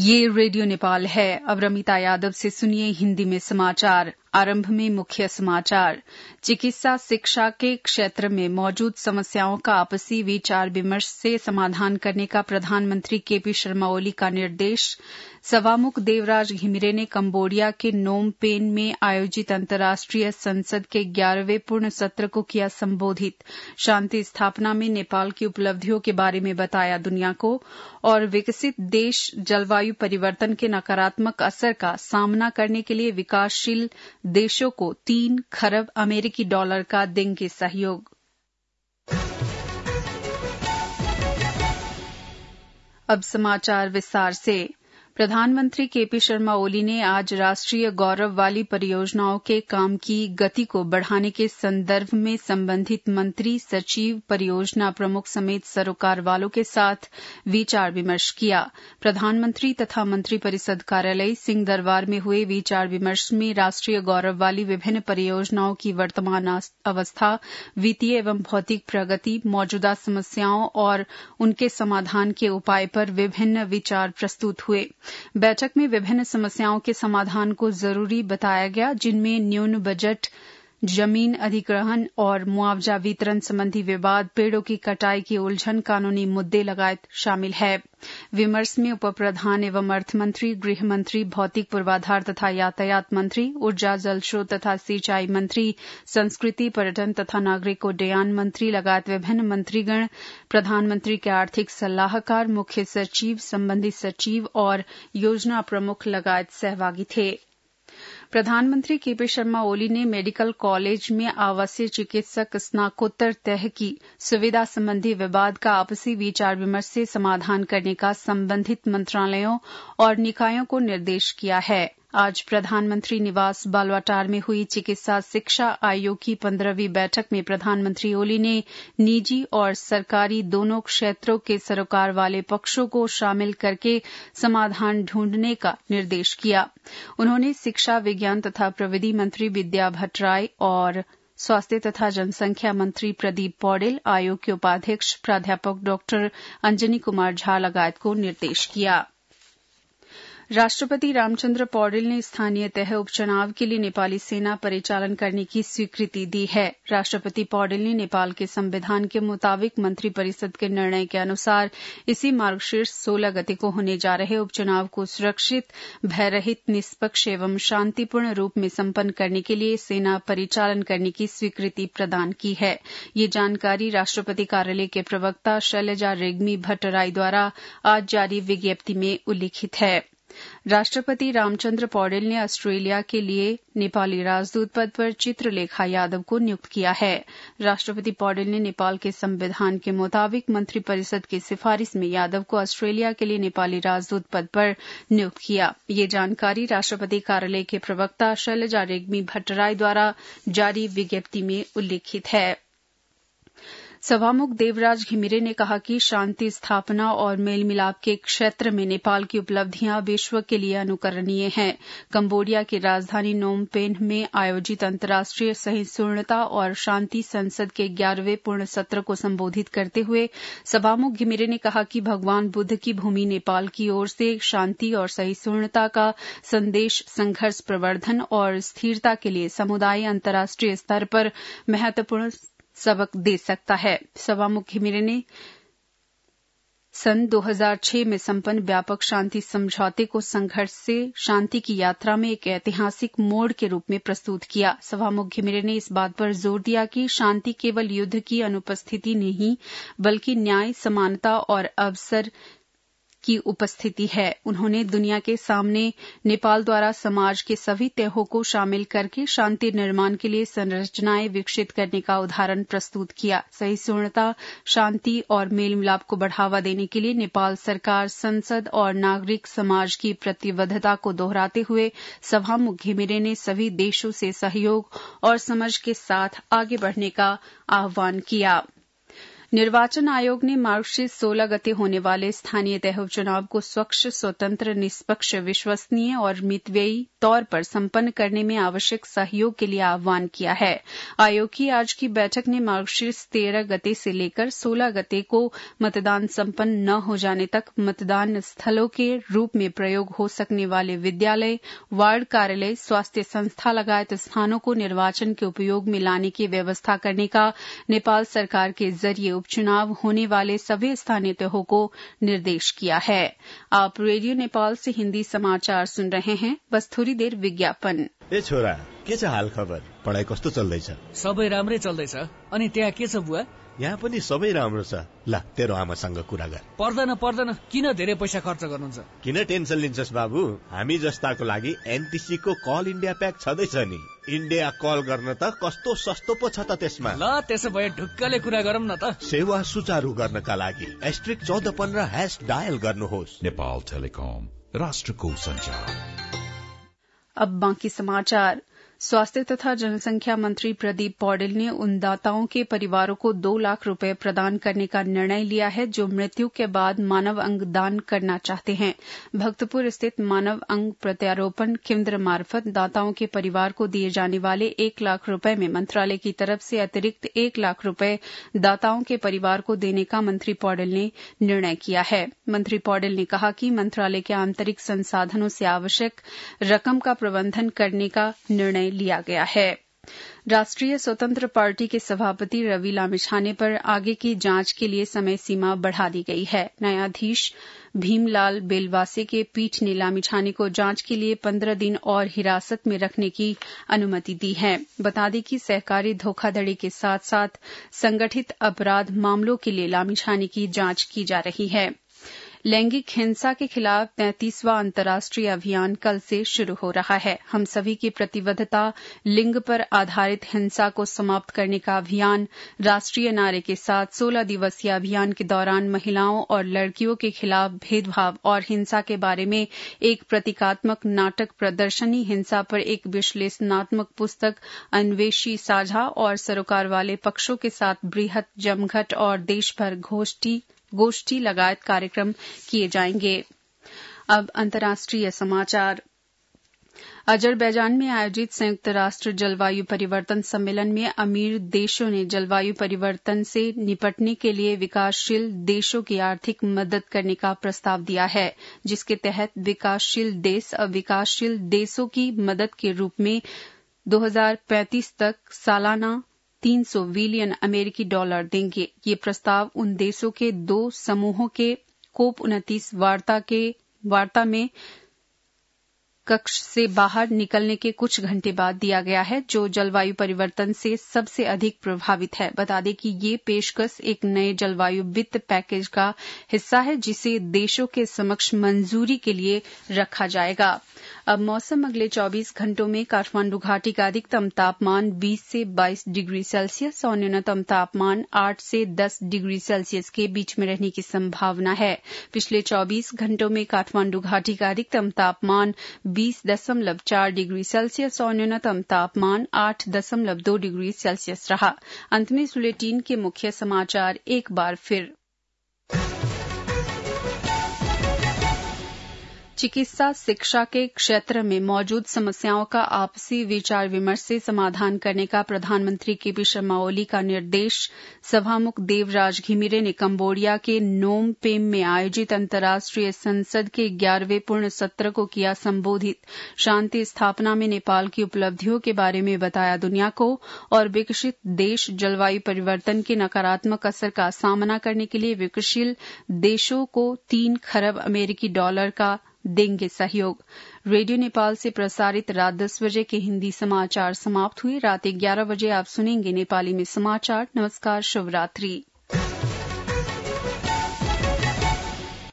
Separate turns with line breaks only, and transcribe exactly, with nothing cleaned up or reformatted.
ये रेडियो नेपाल है। अब रमिता यादव से सुनिए हिंदी में समाचार। आरंभ में मुख्य समाचार। चिकित्सा शिक्षा के क्षेत्र में मौजूद समस्याओं का आपसी विचार विमर्श से समाधान करने का प्रधानमंत्री केपी शर्मा ओली का निर्देश। सभामुख देवराज घिमिरे ने कंबोडिया के नोम पेन में आयोजित अंतर्राष्ट्रीय संसद के ग्यारहवें पूर्ण सत्र को किया संबोधित। शांति स्थापना में नेपाल की उपलब्धियों के बारे में बताया दुनिया को। और विकसित देश जलवायु परिवर्तन के नकारात्मक असर का सामना करने के लिए विकासशील देशों को तीन खरब अमेरिकी डॉलर का देंगे सहयोग। अब समाचार विस्तार से। प्रधानमंत्री केपी शर्मा ओली ने आज राष्ट्रीय गौरव वाली परियोजनाओं के काम की गति को बढ़ाने के संदर्भ में संबंधित मंत्री, सचिव, परियोजना प्रमुख समेत सरोकार वालों के साथ विचार विमर्श किया। प्रधानमंत्री तथा मंत्रिपरिषद कार्यालय सिंह दरबार में हुए विचार विमर्श में राष्ट्रीय गौरव वाली विभिन्न परियोजनाओं की वर्तमान अवस्था, वित्तीय एवं भौतिक प्रगति, मौजूदा समस्याओं और उनके समाधान के उपाय पर विभिन्न विचार प्रस्तुत हुए। बैठक में विभिन्न समस्याओं के समाधान को जरूरी बताया गया, जिनमें न्यून बजट, जमीन अधिग्रहण और मुआवजा वितरण संबंधी विवाद, पेड़ों की कटाई की उलझन, कानूनी मुद्दे लगायत शामिल है। विमर्श में उप प्रधान एवं अर्थ मंत्री, गृह मंत्री, भौतिक पूर्वाधार तथा यातायात मंत्री, ऊर्जा जल स्रोत तथा सिंचाई मंत्री, संस्कृति, पर्यटन तथा नागरिक उड्डयन मंत्री लगायत विभिन्न मंत्रीगण, प्रधानमंत्री के आर्थिक सलाहकार, मुख्य सचिव, संबंधित सचिव और योजना प्रमुख लगायत सहभागी थे। प्रधानमंत्री केपी शर्मा ओली ने मेडिकल कॉलेज में आवासीय चिकित्सक स्नाकोत्तर तह की सुविधा संबंधी विवाद का आपसी विचार विमर्श से समाधान करने का संबंधित मंत्रालयों और निकायों को निर्देश किया है। आज प्रधानमंत्री निवास बालवाटार में हुई चिकित्सा शिक्षा आयोग की पंद्रहवीं बैठक में प्रधानमंत्री ओली ने निजी और सरकारी दोनों क्षेत्रों के सरोकार वाले पक्षों को शामिल करके समाधान ढूंढने का निर्देश किया। उन्होंने शिक्षा, विज्ञान तथा प्रविधि मंत्री विद्या भट्टराय और स्वास्थ्य तथा जनसंख्या मंत्री प्रदीप पौडेल, आयोग के उपाध्यक्ष प्राध्यापक डॉक्टर अंजनी कुमार झा लगायत को निर्देश किया। राष्ट्रपति रामचंद्र पौडेल ने स्थानीय तह उपचुनाव के लिए नेपाली सेना परिचालन करने की स्वीकृति दी है। राष्ट्रपति पौडेल ने नेपाल के संविधान के मुताबिक मंत्रिपरिषद के निर्णय के अनुसार इसी मार्गशीर्ष सोलह गते को होने जा रहे उपचुनाव को सुरक्षित, भयरहित, निष्पक्ष एवं शांतिपूर्ण रूप में संपन्न करने के लिए सेना परिचालन करने की स्वीकृति प्रदान की है। ये जानकारी राष्ट्रपति कार्यालय के प्रवक्ता शैलजा रेग्मी भट्टराई द्वारा आज जारी विज्ञप्ति में उल्लिखित है। राष्ट्रपति रामचंद्र पौडेल ने ऑस्ट्रेलिया के लिए नेपाली राजदूत पद पर चित्रलेखा यादव को नियुक्त किया है। राष्ट्रपति पौडेल ने नेपाल के संविधान के मुताबिक मंत्रिपरिषद की सिफारिश में यादव को ऑस्ट्रेलिया के लिए नेपाली राजदूत पद पर नियुक्त किया। ये जानकारी राष्ट्रपति कार्यालय के प्रवक्ता शैलजा रेग्मी भट्टराई द्वारा जारी विज्ञप्ति में उल्लिखित है। सभामुख देवराज घिमिरे ने कहा कि शांति स्थापना और मेल मिलाप के क्षेत्र में नेपाल की उपलब्धियां विश्व के लिए अनुकरणीय हैं। कंबोडिया की राजधानी नोम पेन में आयोजित अंतर्राष्ट्रीय सहिष्णुता और शांति संसद के ग्यारहवें पूर्ण सत्र को संबोधित करते हुए सभामुख घिमिरे ने कहा कि भगवान बुद्ध की भूमि नेपाल की ओर से शांति और सहिष्णुता का संदेश संघर्ष प्रवर्धन और स्थिरता के लिए समुदाय अंतर्राष्ट्रीय स्तर पर महत्वपूर्ण सबक दे सकता है। सभामुख घिमिरे ने सन दो हज़ार छह में संपन्न व्यापक शांति समझौते को संघर्ष से शांति की यात्रा में एक ऐतिहासिक मोड़ के रूप में प्रस्तुत किया। सभामुख घिमिरे ने इस बात पर जोर दिया कि शांति केवल युद्ध की अनुपस्थिति नहीं, बल्कि न्याय, समानता और अवसर की उपस्थिति है। उन्होंने दुनिया के सामने नेपाल द्वारा समाज के सभी तहों को शामिल करके शांति निर्माण के लिए संरचनाएं विकसित करने का उदाहरण प्रस्तुत किया। सहिष्णुता, शांति और मेल मिलाप को बढ़ावा देने के लिए नेपाल सरकार, संसद और नागरिक समाज की प्रतिबद्धता को दोहराते हुए सभामुख घिमिरे ने सभी देशों से सहयोग और समझ के साथ आगे बढ़ने का आह्वान किया। निर्वाचन आयोग ने मार्गशीर्ष सोलह गते होने वाले स्थानीय तय चुनाव को स्वच्छ, स्वतंत्र, निष्पक्ष, विश्वसनीय और मितव्ययी तौर पर संपन्न करने में आवश्यक सहयोग के लिए आह्वान किया है। आयोग की आज की बैठक ने मार्गशीर्ष तेरह गते से लेकर सोलह गते को मतदान संपन्न न हो जाने तक मतदान स्थलों के रूप में प्रयोग हो सकने वाले विद्यालय, वार्ड कार्यालय, स्वास्थ्य संस्था लगायत स्थानों को निर्वाचन के उपयोग में लाने की व्यवस्था करने का नेपाल सरकार के जरिए उपचुनाव होने वाले सभी स्थानीय तहों को निर्देश किया है। आप रेडियो नेपाल से हिन्दी समाचार सुन रहे हैं। बस थोड़ी देर विज्ञापन।
ए छोरा, के छ हाल खबर? पढाइ कस्तो चल्दैछ?
सबै राम्रै चल्दैछ। अनि त्यहाँ के छ बुवा?
यहाँ पनि सबै राम्रो छ। ल, तेरो आमासँग कुरा गर।
पर्दैन पर्दैन, किन धेरै पैसा खर्च गर्नुहुन्छ?
किन टेन्सन लिन्छस् बाबु? हामी जस्ताको लागि एनटीसी को कल इन्डिया प्याक छँदैछ नि। इन्डिया कल गर्न त कस्तो सस्तो पो छ त त्यसमा।
ल, त्यसो भए ढुक्कले कुरा गरौँ न त।
सेवा सुचारू गर्नका लागि एस्ट्रिक चौध पन्ध्र हैश डायल गर्नुहोस्।
नेपाल टेलिकम, राष्ट्रको संचार।
अब बाकी समाचार। स्वास्थ्य तथा जनसंख्या मंत्री प्रदीप पौडेल ने उन दाताओं के परिवारों को दो लाख रुपए प्रदान करने का निर्णय लिया है जो मृत्यु के बाद मानव अंग दान करना चाहते हैं। भक्तपुर स्थित मानव अंग प्रत्यारोपण केंद्र मार्फत दाताओं के परिवार को दिए जाने वाले एक लाख रुपए में मंत्रालय की तरफ से अतिरिक्त एक लाख रुपए दाताओं के परिवार को देने का मंत्री पौडेल ने निर्णय किया है। मंत्री पौडेल ने कहा कि मंत्रालय के आंतरिक संसाधनों से आवश्यक रकम का प्रबंधन करने का निर्णय लिया गया है। राष्ट्रीय स्वतंत्र पार्टी के सभापति रवि लामिछाने पर आगे की जांच के लिए समय सीमा बढ़ा दी गई है। न्यायाधीश भीमलाल बेलवासे के पीठ ने लामिछाने को जांच के लिए पंद्रह दिन और हिरासत में रखने की अनुमति दी है। बता दें कि सहकारी धोखाधड़ी के साथ साथ संगठित अपराध मामलों के लिए लामिछाने की जांच की जा रही है। लैंगिक हिंसा के खिलाफ तैंतीसवां अंतर्राष्ट्रीय अभियान कल से शुरू हो रहा है। हम सभी की प्रतिबद्धता लिंग पर आधारित हिंसा को समाप्त करने का अभियान राष्ट्रीय नारे के साथ सोलह दिवसीय अभियान के दौरान महिलाओं और लड़कियों के खिलाफ भेदभाव और हिंसा के बारे में एक प्रतीकात्मक नाटक प्रदर्शनी, हिंसा पर एक विश्लेषणात्मक पुस्तक, अन्वेषी साझा और सरोकार वाले पक्षों के साथ बृहत जमघट और देश भर गोष्ठी गोष्ठी लगायत कार्यक्रम किए जाएंगे। अब अंतर्राष्ट्रीय समाचार। अजरबैजान में आयोजित संयुक्त राष्ट्र जलवायु परिवर्तन सम्मेलन में अमीर देशों ने जलवायु परिवर्तन से निपटने के लिए विकासशील देशों की आर्थिक मदद करने का प्रस्ताव दिया है, जिसके तहत विकासशील देश अब विकासशील देशों की मदद के रूप में दो हज़ार पैंतीस तक सालाना तीन सौ बिलियन अमेरिकी डॉलर देंगे। ये प्रस्ताव उन देशों के दो समूहों के कोप उनतीस वार्ता के वार्ता में कक्ष से बाहर निकलने के कुछ घंटे बाद दिया गया है, जो जलवायु परिवर्तन से सबसे अधिक प्रभावित है। बता दें कि ये पेशकश एक नए जलवायु वित्त पैकेज का हिस्सा है, जिसे देशों के समक्ष मंजूरी के लिए रखा जाएगा। अब मौसम। अगले चौबीस घंटों में काठमांडू घाटी का अधिकतम तापमान बीस से बाईस डिग्री सेल्सियस और न्यूनतम तापमान आठ से दस डिग्री सेल्सियस के बीच में रहने की संभावना है। पिछले चौबीस घंटों में काठमांडू घाटी का अधिकतम तापमान बीस दशमलव चार डिग्री सेल्सियस और न्यूनतम तापमान आठ दशमलव दो डिग्री सेल्सियस रहा। अंत में बुलेटिन के मुख्य समाचार एक बार फिर। चिकित्सा शिक्षा के क्षेत्र में मौजूद समस्याओं का आपसी विचार विमर्श से समाधान करने का प्रधानमंत्री केपी शर्मा ओली का निर्देश। सभामुख देवराज घिमिरे ने कंबोडिया के नोम पेम में आयोजित अंतर्राष्ट्रीय संसद के ग्यारहवें पूर्ण सत्र को किया संबोधित। शांति स्थापना में नेपाल की उपलब्धियों के बारे में बताया दुनिया को। और विकसित देश जलवायु परिवर्तन के नकारात्मक असर का सामना करने के लिए विकासशील देशों को तीन खरब अमेरिकी डॉलर का देंगे सहयोग। रेडियो नेपाल से प्रसारित रात दस बजे के हिंदी समाचार समाप्त हुए। रात ग्यारह बजे आप सुनेंगे नेपाली में समाचार। नमस्कार, शुभ रात्रि।